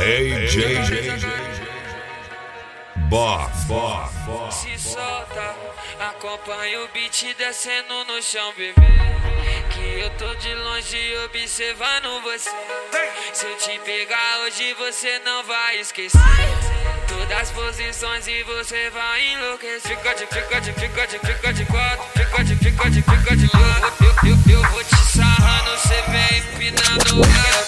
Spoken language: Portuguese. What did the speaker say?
AJ Boff. Se solta, acompanha o beat descendo no chão, bebê. Que eu tô de longe observando você. Se eu te pegar hoje você não vai esquecer todas as posições e você vai enlouquecer. Fica de quatro, fica de lado. Eu vou te sarrando, cê vem empinando ela.